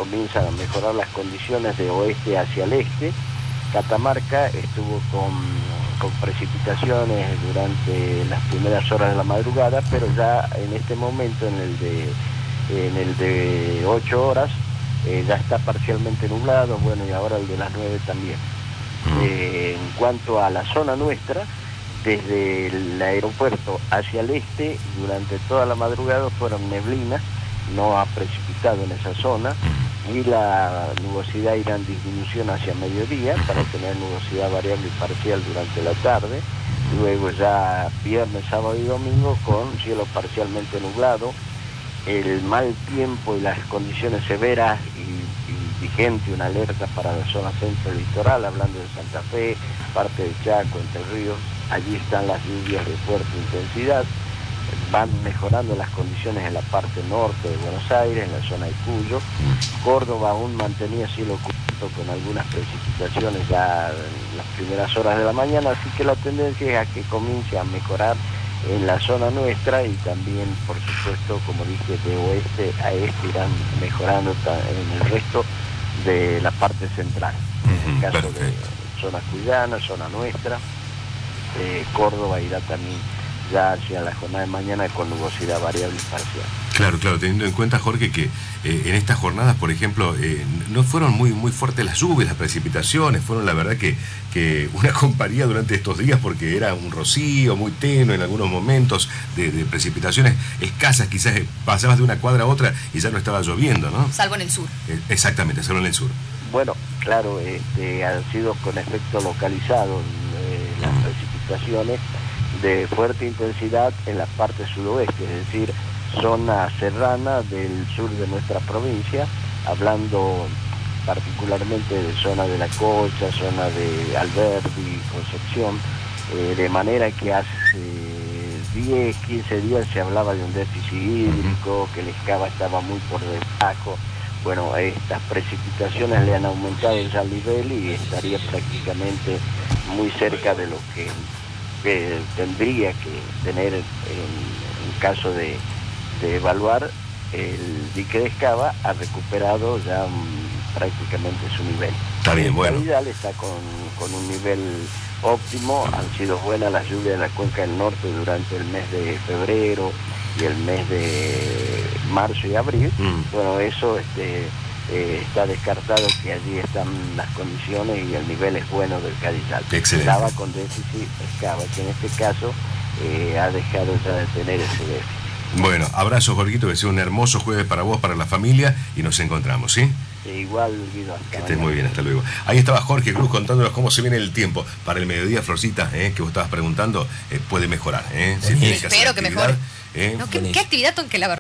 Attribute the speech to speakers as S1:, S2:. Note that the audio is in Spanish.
S1: comienzan a mejorar las condiciones de oeste hacia el este. Catamarca estuvo con precipitaciones durante las primeras horas de la madrugada, pero ya en este momento, en el de 8 horas, ya está parcialmente nublado, bueno, y ahora el de las 9 también. En cuanto a la zona nuestra, desde el aeropuerto hacia el este, durante toda la madrugada fueron neblinas, no ha precipitado en esa zona, y la nubosidad irá en disminución hacia mediodía para tener nubosidad variable y parcial durante la tarde. Luego ya viernes, sábado y domingo con cielo parcialmente nublado. El mal tiempo y las condiciones severas y vigente una alerta para la zona centro litoral, hablando de Santa Fe, parte de Chaco, Entre Ríos. Allí están las lluvias de fuerte intensidad. Van mejorando las condiciones en la parte norte de Buenos Aires, en la zona de Cuyo. Córdoba aún mantenía cielo cubierto con algunas precipitaciones ya en las primeras horas de la mañana, así que la tendencia es a que comience a mejorar en la zona nuestra, y también, por supuesto, como dije, de oeste a este irán mejorando en el resto de la parte central. En el caso de zona cuyana, zona nuestra, Córdoba irá también ya hacia la jornada de mañana con nubosidad variable y parcial.
S2: Claro, teniendo en cuenta, Jorge, que en estas jornadas, por ejemplo, no fueron muy fuertes las lluvias, las precipitaciones, fueron la verdad que una compañía durante estos días, porque era un rocío muy tenue en algunos momentos, de precipitaciones escasas, quizás pasabas de una cuadra a otra y ya no estaba lloviendo, ¿no?
S3: Salvo en el sur.
S2: Exactamente, salvo en el sur.
S1: Bueno, claro, han sido con efecto localizado las precipitaciones de fuerte intensidad en la parte sudoeste, es decir, zona serrana del sur de nuestra provincia, hablando particularmente de zona de La Cocha, zona de Alberdi, Concepción, de manera que hace 10, 15 días se hablaba de un déficit hídrico, que el Escava estaba muy por debajo. Bueno, estas precipitaciones le han aumentado ya el nivel y estaría prácticamente muy cerca de lo que tendría que tener en caso de evaluar. El dique de Escava ha recuperado ya prácticamente su nivel.
S2: Está bien, bueno.
S1: El Cavidal está con un nivel óptimo. Han sido buenas las lluvias de la cuenca del norte durante el mes de febrero y el mes de marzo y abril. Bueno, eso está descartado, que allí están las condiciones y el nivel es bueno del Cadizal.
S2: Excelente.
S1: Estaba con déficit Escava, que en este caso ha dejado ya de tener ese déficit.
S2: Bueno, abrazo, Jorgito, que sea un hermoso jueves para vos, para la familia, y nos encontramos, ¿sí?
S1: Igual, Guido.
S2: Que estés muy bien, hasta luego. Ahí estaba Jorge Cruz contándonos cómo se viene el tiempo. Para el mediodía, Florcita, que vos estabas preguntando, puede mejorar. Si
S3: espero que mejore. ¿Qué actividad, Tonque, la verdad?